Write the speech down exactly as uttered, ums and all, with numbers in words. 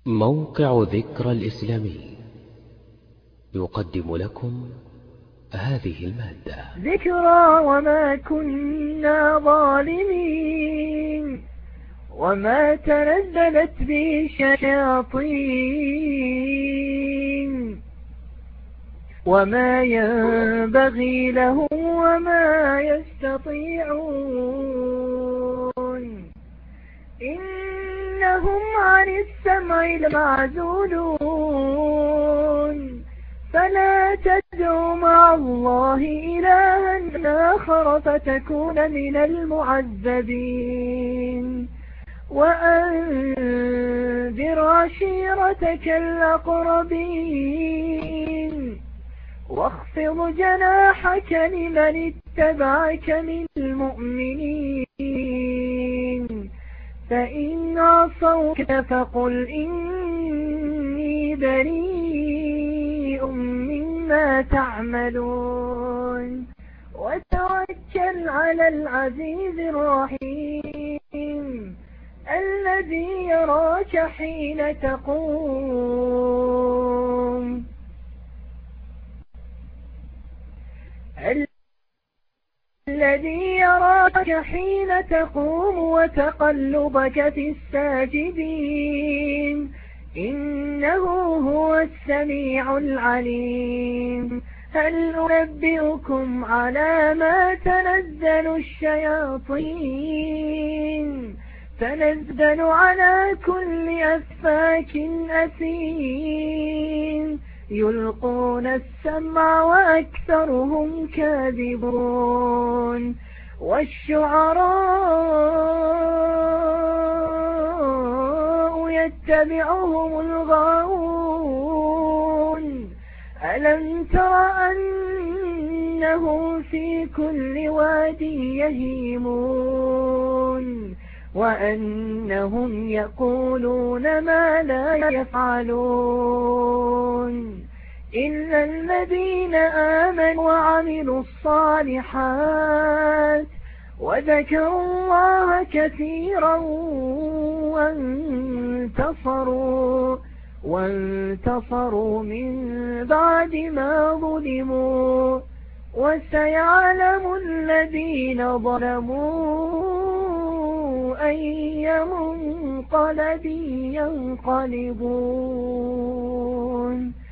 موقع ذكرى الإسلامي يقدم لكم هذه المادة. ذكرى وما كنا ظالمين وما تنزلت به الشياطين وما ينبغي لهم وما يستطيعون إنهم عن السمع لمعزولون فلا تدعوا مع الله إلها آخر فتكون من المعذبين وأنذر عشيرتك الأقربين واخفض جناحك لمن اتبعك من المؤمنين فإن عصوك فقل إني بريء مما تعملون وتوكل على العزيز الرحيم الذي يراك حين تقوم الذي يراك حين تقوم وتقلبك في الساجدين إنه هو السميع العليم هل أنبئكم على ما تنزل الشياطين تنزل على كل أفاك أثيم يلقون السمع وأكثرهم كاذبون والشعراء يتبعهم الغاوون ألم تر أنهم في كل واد يهيمون وأنهم يقولون ما لا يفعلون إلا الذين آمنوا وعملوا الصالحات وذكروا الله كثيرا وانتصروا وانتصروا من بعد ما ظلموا وسيعلم الذين ظلموا أي منقلب ينقلبون.